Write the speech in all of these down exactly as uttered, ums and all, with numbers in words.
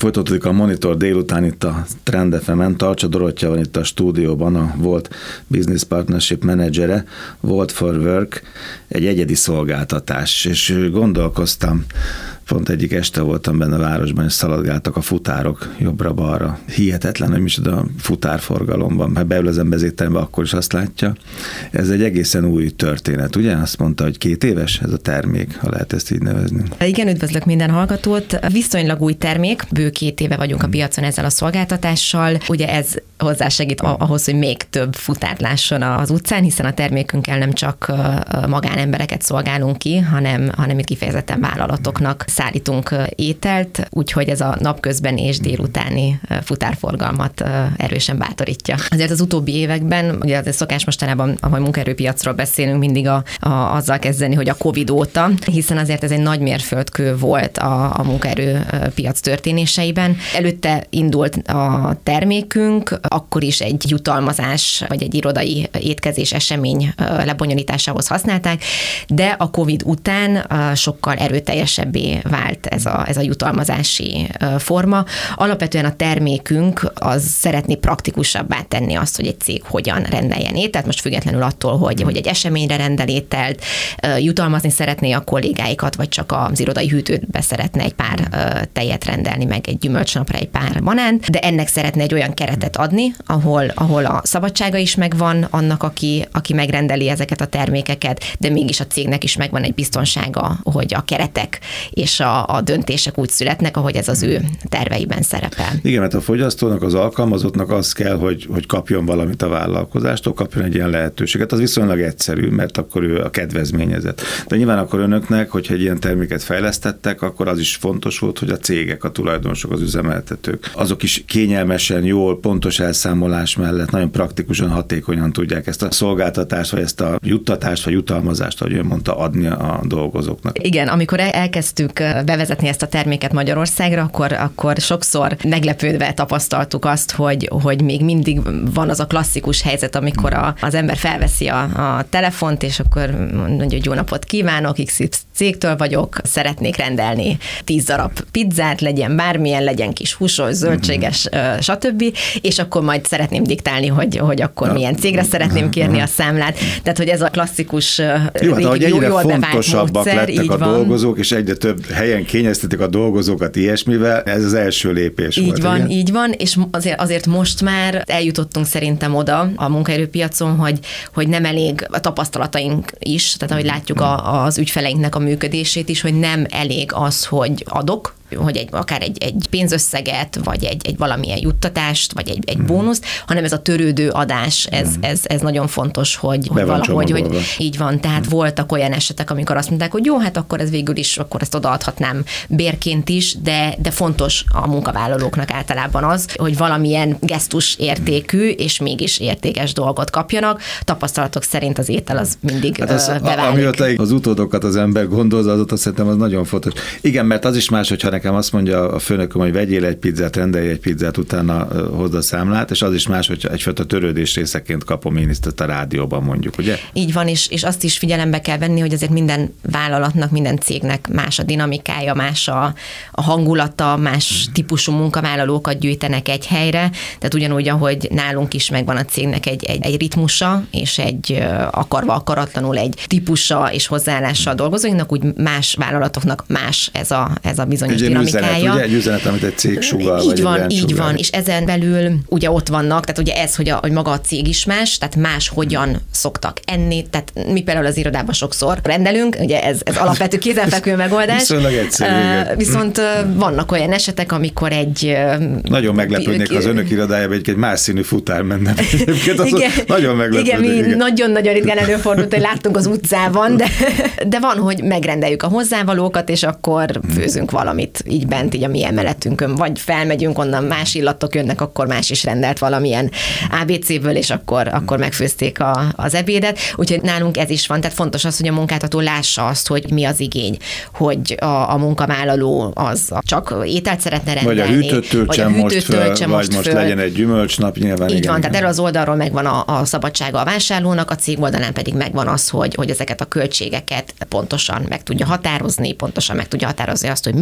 Folytatódik a Monitor délután itt a Trend ef emen. Tarcsa Dorottya van itt a stúdióban, a volt Business Partnership menedzsere, Volt for Work, egy egyedi szolgáltatás, és gondolkoztam, pont egyik este voltam benne a városban, és szaladgáltak a futárok jobbra-balra. Hihetetlen, hogy micsoda futárforgalom van. Ha beül az ember az étterembe, akkor is azt látja. Ez egy egészen új történet, ugye? Azt mondta, hogy két éves ez a termék, ha lehet ezt így nevezni. Igen, üdvözlök minden hallgatót. Viszonylag új termék, bő két éve vagyunk a piacon ezzel a szolgáltatással. Ugye ez hozzásegít ahhoz, hogy még több futárt lásson az utcán, hiszen a termékünkkel nem csak magánembereket szolgálunk ki, hanem, hanem itt kifejezetten vállalatoknak szállítunk ételt, úgyhogy ez a napközben és délutáni futárforgalmat erősen bátorítja. Azért az utóbbi években, ugye az szokás mostanában, ahogy munkaerőpiacról beszélünk, mindig a, a, azzal kezdeni, hogy a Covid óta, hiszen azért ez egy nagy mérföldkő volt a, a munkaerőpiac történéseiben. Előtte indult a termékünk, akkor is egy jutalmazás, vagy egy irodai étkezés esemény lebonyolításához használták, de a Covid után sokkal erőteljesebbé vált ez a, ez a jutalmazási forma. Alapvetően a termékünk az szeretné praktikusabbá tenni azt, hogy egy cég hogyan rendeljen ételt, most függetlenül attól, hogy, hogy egy eseményre rendel ételt, jutalmazni szeretné a kollégáikat, vagy csak az irodai hűtőbe szeretne egy pár tejet rendelni, meg egy gyümölcsnapra egy pár banánt, de ennek szeretne egy olyan keretet adni, ahol, ahol a szabadsága is megvan annak, aki, aki megrendeli ezeket a termékeket, de mégis a cégnek is megvan egy biztonsága, hogy a keretek és a, a döntések úgy születnek, ahogy ez az ő terveiben szerepel. Igen, mert a fogyasztónak, az alkalmazottnak az kell, hogy, hogy kapjon valamit a vállalkozástól, kapjon egy ilyen lehetőséget. Az viszonylag egyszerű, mert akkor ő a kedvezményezett. De nyilván akkor önöknek, hogyha egy ilyen terméket fejlesztettek, akkor az is fontos volt, hogy a cégek, a tulajdonosok, az üzemeltetők, azok is kényelmesen, jól, pontos elszámolás mellett nagyon praktikusan, hatékonyan tudják ezt a szolgáltatást, vagy ezt a juttatást, vagy jutalmazást, ahogy ön mondta, adni a dolgozóknak. Igen, amikor elkezdtük bevezetni ezt a terméket Magyarországra, akkor, akkor sokszor meglepődve tapasztaltuk azt, hogy, hogy még mindig van az a klasszikus helyzet, amikor a, az ember felveszi a, a telefont, és akkor mondja, hogy jó napot kívánok, iksz iksz cégtől vagyok, szeretnék rendelni tíz darab pizzát, legyen bármilyen, legyen kis húsos, zöldséges, mm-hmm. stb. És akkor majd szeretném diktálni, hogy, hogy akkor ja. milyen cégre szeretném kérni a számlát. Tehát, hogy ez a klasszikus jó, régi, hát, egyre jól fontosabbak módszer, lettek a van. dolgozók, és egyre több helyen kényeztetik a dolgozókat ilyesmivel, ez az első lépés így volt. Van, igen? így van, és azért, azért most már eljutottunk szerintem oda a munkaerőpiacon, hogy, hogy nem elég a tapasztalataink is, tehát ahogy látjuk a, az ügyfeleinknek a működését is, hogy nem elég az, hogy adok, hogy egy, akár egy, egy pénzösszeget, vagy egy, egy valamilyen juttatást, vagy egy, egy bónuszt, hanem ez a törődő adás, ez, ez, ez nagyon fontos, hogy, hogy valahogy, hogy így van. Tehát voltak olyan esetek, amikor azt mondták, hogy jó, hát akkor ez végül is, akkor ezt odaadhatnám bérként is, de, de fontos a munkavállalóknak általában az, hogy valamilyen gesztus értékű, és mégis értékes dolgot kapjanak. Tapasztalatok szerint az étel az mindig hát az, beválik. Amióta az utódokat az ember gondozza, azóta szerintem az nagyon fontos. Igen, mert az is más, hogyha nekem azt mondja a főnököm, hogy vegyél egy pizzát, rendelj egy pizzát, utána hozd a számlát, és az is más, hogyha egyfajta törődés részeként kapom én ezt a rádióban mondjuk, ugye? Így van, és, és azt is figyelembe kell venni, hogy azért minden vállalatnak, minden cégnek más a dinamikája, más a, a hangulata, más típusú munkavállalókat gyűjtenek egy helyre, tehát ugyanúgy, ahogy nálunk is megvan a cégnek egy, egy, egy ritmusa, és egy akarva akaratlanul egy típusa és hozzáállása a dolgozóinknak, úgy más vállalatoknak más ez a, ez a bizonyos egy dinamikája. Üzenet, ugye? Egy üzenet, amit egy cég sugall, így vagy van, egy így sugall. van, és ezen belül ugye ott vannak, tehát ugye ez, hogy, a, hogy maga a cég is más, tehát más hogyan szoktak enni, tehát mi például az irodában sokszor rendelünk, ugye ez, ez alapvető kézenfekvő megoldás. Viszonylag egyszerű, uh, Viszont uh, vannak olyan esetek, amikor egy... Uh, nagyon meglepődnék, ha az önök irodájába egy más színű futár menne. Igen, nagyon meglepődnék. Igen, mi igen. nagyon-nagyon ritkán előfordult, hogy láttunk az utcában, de, de van, hogy megrendeljük a hozzávalókat, és akkor főzünk valamit így bent, így a mi emeletünkön, vagy felmegyünk onnan, más illatok jönnek, akkor más is rendelt valamilyen á bé céből, és akkor, akkor megfőzték a, az ebédet. Úgyhogy nálunk ez is van, tehát fontos az, hogy a munkáltató lássa azt, hogy mi az igény, hogy a, a munkavállaló az csak ételt szeretne rendelni. Vagy a hűtőt töltse most föl, vagy most föl. Legyen egy gyümölcsnap, nyilván. Így igen, van, igen. tehát erről az oldalról megvan a, a szabadsága a vásárlónak, a cég oldalán pedig megvan az, hogy, hogy ezeket a költségeket pontosan meg tudja határozni, pontosan meg tudja határozni azt, hogy mikor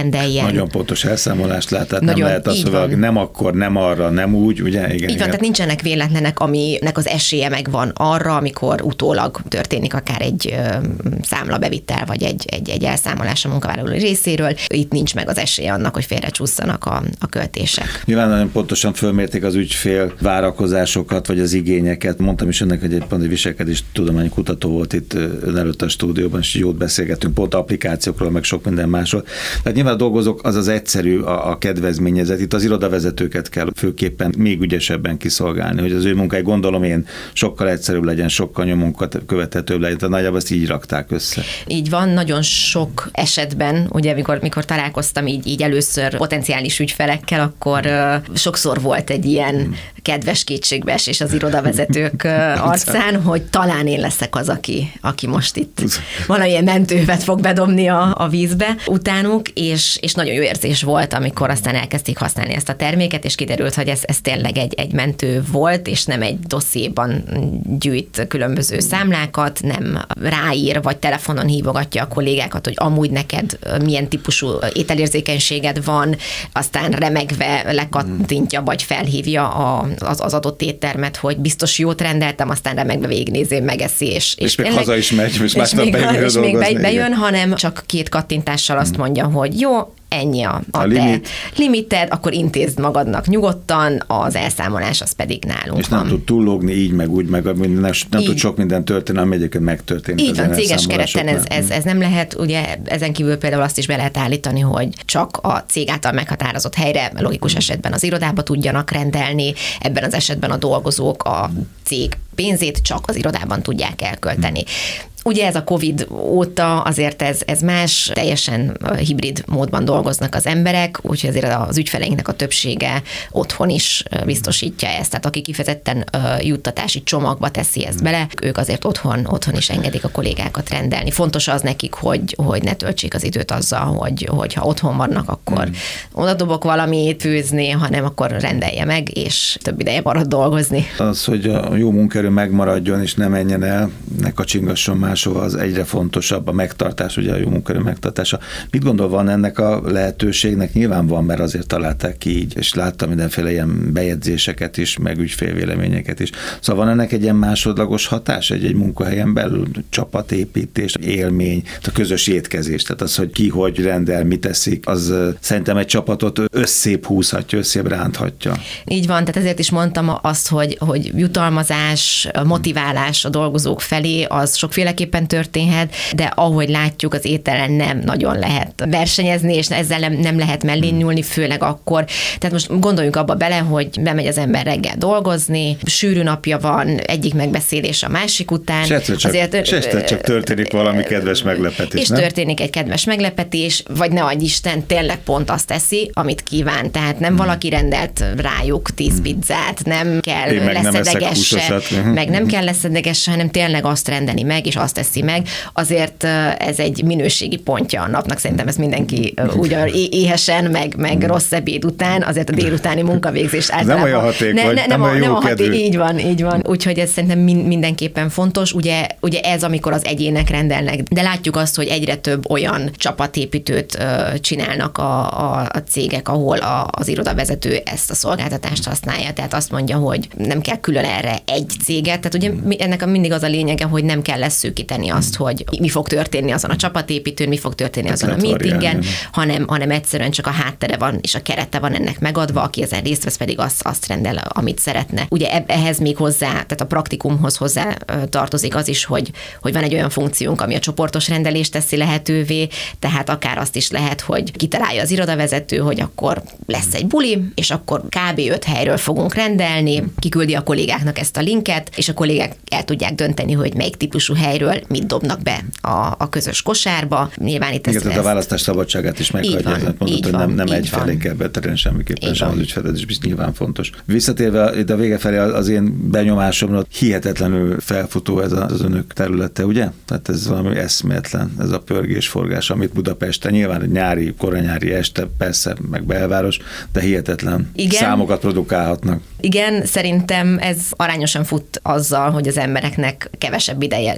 rendeljen. Nagyon pontos elszámolást lát, tehát Nagyon, nem lehet az, hogy nem akkor, nem arra, nem úgy, ugye? Igen, így igen. van, tehát nincsenek véletlenek, aminek az esélye megvan arra, amikor utólag történik akár egy ö, számlabevitel, vagy egy, egy, egy elszámolás a munkavállaló részéről. Itt nincs meg az esélye annak, hogy félrecsúszanak a, a költések. Nyilván nagyon pontosan fölmérték az ügyfél várakozásokat, vagy az igényeket. Mondtam is önnek, hogy egy pont egy viselkedés tudományi kutató volt itt ön előtt a stúdióban, és jót beszélgettünk pont applikációkról, meg sok minden másról. Tehát nyilván a dolgozók az az egyszerű, a, a kedvezményezet. Itt az irodavezetőket kell főképpen még ügyesebben kiszolgálni, hogy az ő munkáj, gondolom én, sokkal egyszerűbb legyen, sokkal nyomunkat követhetőbb legyen. Tehát nagyjából ezt így rakták össze. Így van, nagyon sok esetben, ugye mikor, mikor találkoztam így, így először potenciális ügyfelekkel, akkor uh, sokszor volt egy ilyen hmm. kedves kétségbeesés az irodavezetők uh, arcán, hogy talán én leszek az, aki, aki most itt valamilyen mentővet fog bedobni a, a vízbe utánuk, és, és nagyon jó érzés volt, amikor aztán elkezdték használni ezt a terméket, és kiderült, hogy ez, ez tényleg egy, egy mentő volt, és nem egy dossziéban gyűjt különböző számlákat, nem ráír, vagy telefonon hívogatja a kollégákat, hogy amúgy neked milyen típusú ételérzékenységed van, aztán remegve lekattintja, vagy felhívja a, az, az adott éttermet, hogy biztos jót rendeltem, aztán remegve végignézi, megeszi, és, és, és még haza is megy, és, és még, bejön és még bejön, bejön, hanem csak két kattintással azt mondja, hogy jó, ennyi a, a, a limit. limited, akkor intézd magadnak nyugodtan, az elszámolás az pedig nálunk és van. nem tud túllógni így, meg úgy, meg nem, nem tud sok minden történni, ami egyébként megtörténik. Így van, céges kereten ez, ez, ez nem lehet, ugye ezen kívül például azt is be lehet állítani, hogy csak a cég által meghatározott helyre, logikus esetben az irodába tudjanak rendelni, ebben az esetben a dolgozók a cég pénzét csak az irodában tudják elkölteni. Ugye ez a Covid óta azért ez, ez más, teljesen hibrid módban dolgoznak az emberek, úgyhogy azért az ügyfeleinknek a többsége otthon is biztosítja ezt. Tehát aki kifejezetten juttatási csomagba teszi ezt bele, ők azért otthon, otthon is engedik a kollégákat rendelni. Fontos az nekik, hogy, hogy ne töltsék az időt azzal, hogy, hogy ha otthon vannak, akkor hmm. oda dobok valamit főzni, hanem akkor rendelje meg, és több ideje marad dolgozni. Az, hogy a jó munkaerő megmaradjon, és ne menjen el, ne kacsingasson máshova, az egyre fontosabb, a megtartás, ugye a jó munkaerő megtartása. Mit gondol, van ennek a lehetőségnek? Nyilván van, mert azért találták ki így, és láttam mindenféle ilyen bejegyzéseket is, meg ügyfélvéleményeket is. Szóval van ennek egy ilyen másodlagos hatás, egy, egy munkahelyen belül, csapatépítés, élmény, a közös étkezés, tehát az, hogy ki hogy rendel, mit teszik, az szerintem egy csapatot összébb húzhatja, összébb ránthatja. Így van, tehát ezért is mondtam azt, hogy, hogy jutalmazás, motiválás a dolgozók felé, az sokféleképpen történhet, de ahogy látjuk, az ételen nem nagyon lehet versenyezni, és ezzel nem, nem lehet mellé nyúlni, főleg akkor. Tehát most gondoljunk abba bele, hogy bemegy az ember reggel dolgozni, sűrű napja van, egyik megbeszélés a másik után. És egyszer csak, azért, csak történik valami kedves meglepetés, És nem? történik egy kedves meglepetés, vagy ne adj Isten, tényleg pont azt teszi, amit kíván. Tehát nem hmm. valaki rendelt rájuk tíz pizzát, nem kell leszedegesse, meg, meg nem kell leszedegesse, hanem tényleg azt rendeli meg, és azt teszi meg. Azért ez egy minőségi pontja a napnak, szerintem ez mindenki úgy éhesen, meg, meg rossz ebéd után, azért a délutáni munkavégzés általában. Nem olyan hatékony, ne, ne, nem, nem olyan jó haté- Így van, így van. Úgyhogy ez szerintem mindenképpen fontos. Ugye, ugye ez, amikor az egyének rendelnek, de látjuk azt, hogy egyre több olyan csapatépítőt uh, csinálnak a, a, a cégek, ahol a, az irodavezető ezt a szolgáltatást használja, tehát azt mondja, hogy nem kell külön erre egy céget, tehát ugye ennek mindig az a lényege, hogy nem kell leszűkíteni azt, hogy mi fog történni azon a csapatépítőn, mi fog történni azon a meetingen, hanem, hanem egyszerűen csak a háttere van, és a kerete van ennek megadva, aki ezen részt vesz, pedig azt, azt rendel, amit szeretne. Ugye ehhez még hozzá, tehát a praktikumhoz hozzá tartozik az is, hogy, hogy van egy olyan funkciónk, ami a csoportos rendelést teszi lehetővé, tehát akár azt is lehet, hogy kitalálja az irodavezető, hogy akkor lesz egy buli, és akkor kb. öt helyről fogunk rendelni, kiküldi a kollégáknak ezt a linket, és a kollégák el tudják dönteni, hogy melyik típusú helyről mit dobnak be a, a közös kosárba. Nyilván itt ezt, ezt... a választás szabadságát is meghagyja, mondod, hogy nem, nem egyfelé kell beterelni semmiképpen sem az ügyfeled, és nyilván fontos. Visszatérve itt a vége felé az én benyomásomra hihetetlenül felfutó ez az önök területe, ugye? Tehát ez valami eszméletlen, ez a pörgés-forgás, amit Budapesten, nyilván egy nyári, koranyári este, persze, meg belváros, de hihetetlen igen. számokat produkálhatnak. Igen, szerintem ez arányosan fut azzal, hogy az embereknek kevesebb ideje jut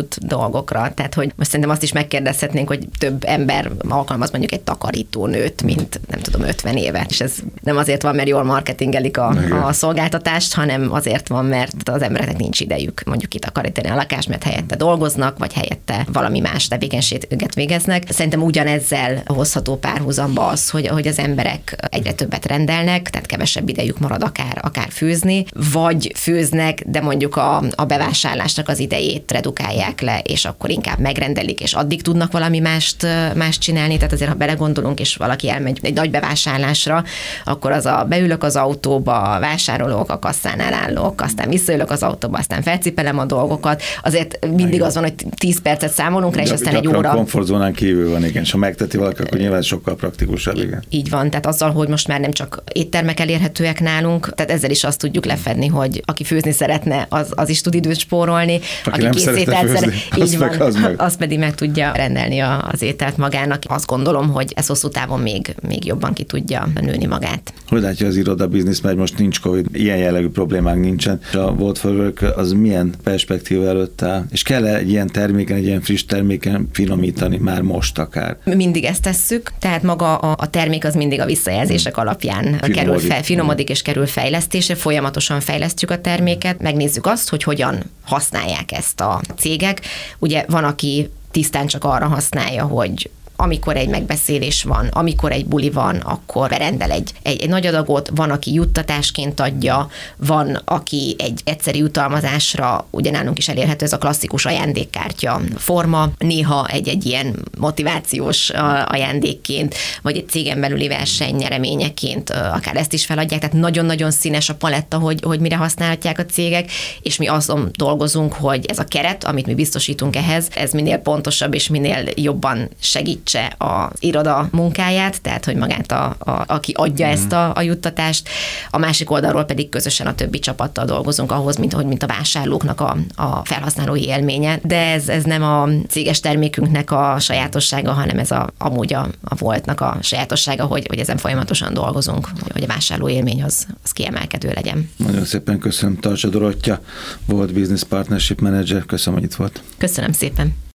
jut dolgokra. Tehát, hogy most szerintem azt is megkérdezhetnénk, hogy több ember alkalmaz mondjuk egy takarítónőt, mint nem tudom, ötven éve. És ez nem azért van, mert jól marketingelik a, a szolgáltatást, hanem azért van, mert az embereknek nincs idejük mondjuk kitakarítani a lakást, mert helyette dolgoznak, vagy helyette valami más tevékenységet végeznek. Szerintem ugyanezzel hozható párhuzamba az, hogy, hogy az emberek egyre többet rendelnek, tehát kevesebb idejük marad akár, akár főzni, vagy főznek, de mondjuk a, a bevásárlásnak az idejét redukálják le, és akkor inkább megrendelik, és addig tudnak valami mást, mást csinálni. Tehát azért, ha belegondolunk, és valaki elmegy egy nagy bevásárlásra, akkor az a beülök az autóba, vásárolok, a kasszánál állok, aztán visszaülök az autóba, aztán felcipelem a dolgokat. Azért mindig az van, hogy tíz percet számolunk rá, és aztán egy óra. A komfortzónán kívül van, igen. És ha megteti valaki, akkor nyilván sokkal praktikusabb, igen. Így van, tehát azzal, hogy most már nem csak éttermek elérhetőek nálunk, tehát ezzel is azt tudjuk lefedni, hogy aki főzni szeretne, az, az is tud időt spórolni, aki, aki készételt szeretne, így van, az, meg. az pedig meg tudja rendelni a, az ételt magának. Azt gondolom, hogy ez hosszú távon még, még jobban ki tudja nőni magát. Hogy látja az iroda biznisz, mert most nincs Covid, ilyen jellegű problémák nincsen. A Volt for Work az milyen perspektíva előtt áll? És kell-e egy ilyen terméken, egy ilyen friss terméken finomítani már most akár? Mindig ezt tesszük, tehát maga a, a termék az mindig a visszajelzések alapján finomodik. kerül fel, finomodik és kerül fejlesztésre, folyamatosan fejlesztjük a terméket, megnézzük azt, hogy hogyan használják ezt a cégek. Ugye van, aki tisztán csak arra használja, hogy amikor egy megbeszélés van, amikor egy buli van, akkor berendel egy, egy, egy nagy adagot, van, aki juttatásként adja, van, aki egy egyszeri jutalmazásra, ugye nálunk is elérhető ez a klasszikus ajándékkártya forma, néha egy-egy ilyen motivációs ajándékként, vagy egy cégen belüli verseny nyereményeként akár ezt is feladják, tehát nagyon-nagyon színes a paletta, hogy, hogy mire használhatják a cégek, és mi azon dolgozunk, hogy ez a keret, amit mi biztosítunk ehhez, ez minél pontosabb és minél jobban segít az iroda munkáját, tehát hogy magát, a, a, aki adja mm. ezt a, a juttatást, a másik oldalról pedig közösen a többi csapattal dolgozunk ahhoz, mint, hogy mint a vásárlóknak a, a felhasználói élménye. De ez, ez nem a céges termékünknek a sajátossága, hanem ez a, amúgy a, a Voltnak a sajátossága, hogy, hogy ezen folyamatosan dolgozunk, hogy a vásárló élmény az, az kiemelkedő legyen. Nagyon szépen köszönöm. Tartsa Dorottya, Volt Business Partnership Manager. Köszönöm, hogy itt volt. Köszönöm szépen.